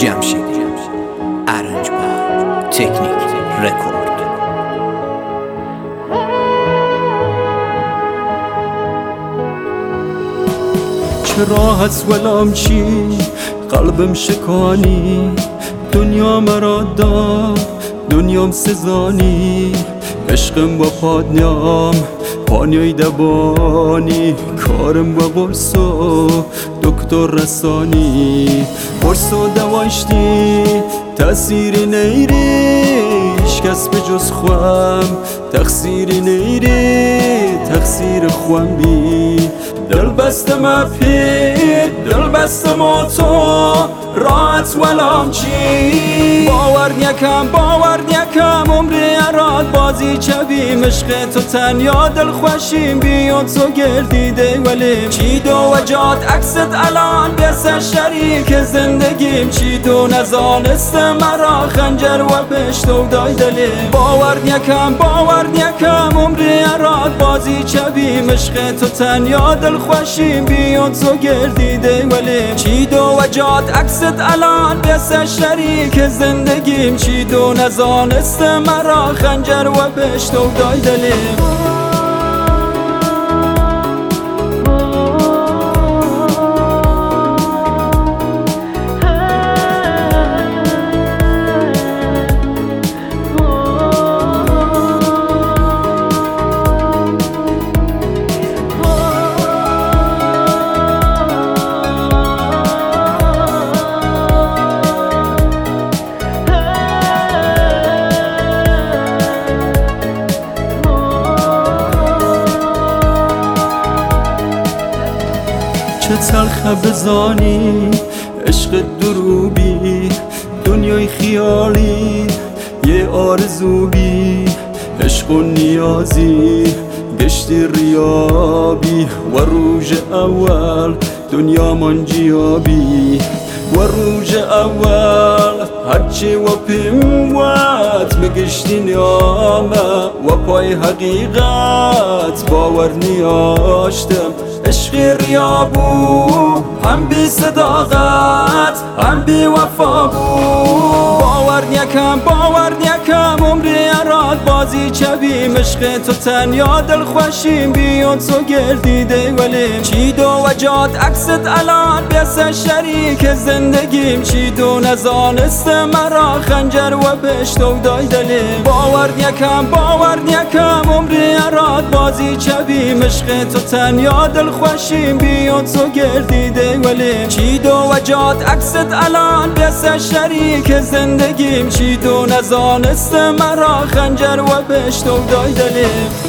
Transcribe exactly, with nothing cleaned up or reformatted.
جمشید ارنج با تکنیک رکورد. چه راحت ولام چی قلبم شکانی، دنیا مرا داد دنیام سزانی، عشقم با پادنیام پانیای دبانی، کارم با قرص و دکتر رسانی، قرص و دواشتی تأثیری نیریش کس به جز خوام، تقصیری نیری تقصیر خوام بی، دل بستم اپید دل بستم و تو راحت ولام چی، باور نیکم باور نیکم عمری اراد بازی چبیم، عشق تو تنیا دل خوشیم بیاد تو گردیده ولیم، چی دو وجات عکست الان بیسه شریک زندگیم، چی دو نزانست مرا خنجر و پشتو دای دلیم، باور نیکم باور نیکم عمری اراد بازی چبیم، عشق تو تنیا دل خوشیم بیاد تو گردیده ولیم، چی دو وجات عکست الان بیسه شریک زندگیم، چی دو نزانست مرا خنجر و پشتو دای دلیم. چه تلخه بزانی عشق دروبی، دنیای خیالی یه آرزو بی، عشق و نیازی گشتی ریابی، و روز اول دنیا من جیابی، و روز اول هرچی و پیموت بگشتی نیامه، و پای حقیقت باور نیاشتم، عشق ریا بود هم بی صداقت هم بی وفا بود، باور نیکم باور نیکم عمری اراد بازی چبیم، عشق تو تنیا دل خوشیم بیاد تو گردیده ولیم، چی دو وجات عکست الان بیسه شریک زندگیم، چی دو نزانست مرا خنجر و پشتو دای دلیم، باور نیکم باور نیکم عمری اراد بازی چبیم، عشق تو تنیا دل خوشیم بیاد تو گردیده ولیم، چی دو وجات عکست الان بیسه شریک زندگیم، چی دو نزانست مرا خنجر و پشتو دای دلیم.